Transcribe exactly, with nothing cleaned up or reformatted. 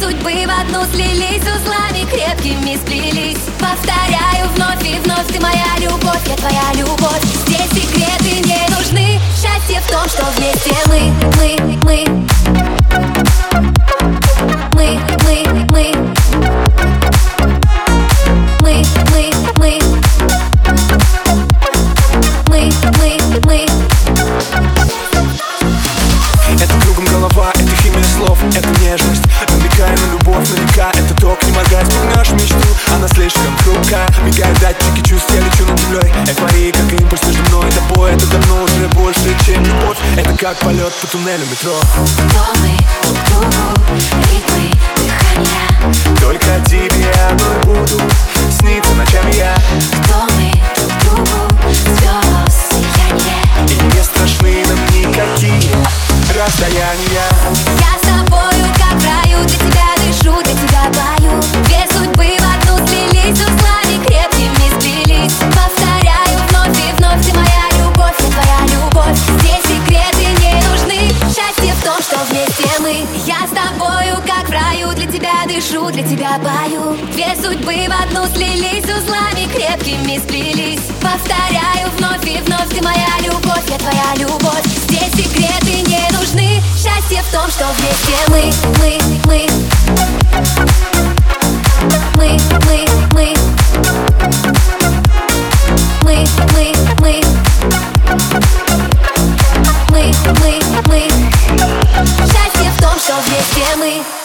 судьбы в одну слились, узлами крепкими сплелись. Повторяю вновь и вновь: ты моя любовь, я твоя любовь. Здесь секреты не нужны, счастье в том, что вместе мы, мы, мы. Мы, мы, мы. Мы, мы, мы. Мы, мы, мы. Это кругом голова, это химия слов, это нежность. Намекая на любовь, наверняка это ток. Не моргай, вспомнишь мечту, она слишком хрупкая. Мигают датчики чувств, я лечу над землей. Эйфория, как импульс между мной и тобой. Это давно уже больше, чем любовь. Это как полет по туннелю метро. Кто мы друг другу, ритмы дыхания. Только тебе одной буду сниться ночами я. Кто мы друг другу, звезд сияние. И не страшны нам никакие расстояния. Я с тобою, как в раю, для тебя дышу, для тебя пою. Две судьбы в одну слились, узлами крепкими сплелись. Повторяю вновь и вновь: ты моя любовь, я твоя любовь. Здесь секреты не нужны, счастье в том, что вместе мы. Я с тобою, как в раю, для тебя дышу, для тебя пою. Две судьбы в одну слились, узлами крепкими сплелись. Повторяю вновь и вновь: ты моя любовь, я твоя любовь. Здесь секреты не нужны, счастье в том, что вместе мы, мы, мы. Мы, мы, мы. Мы, мы, мы. Мы, мы, мы. Счастье в том, что вместе мы.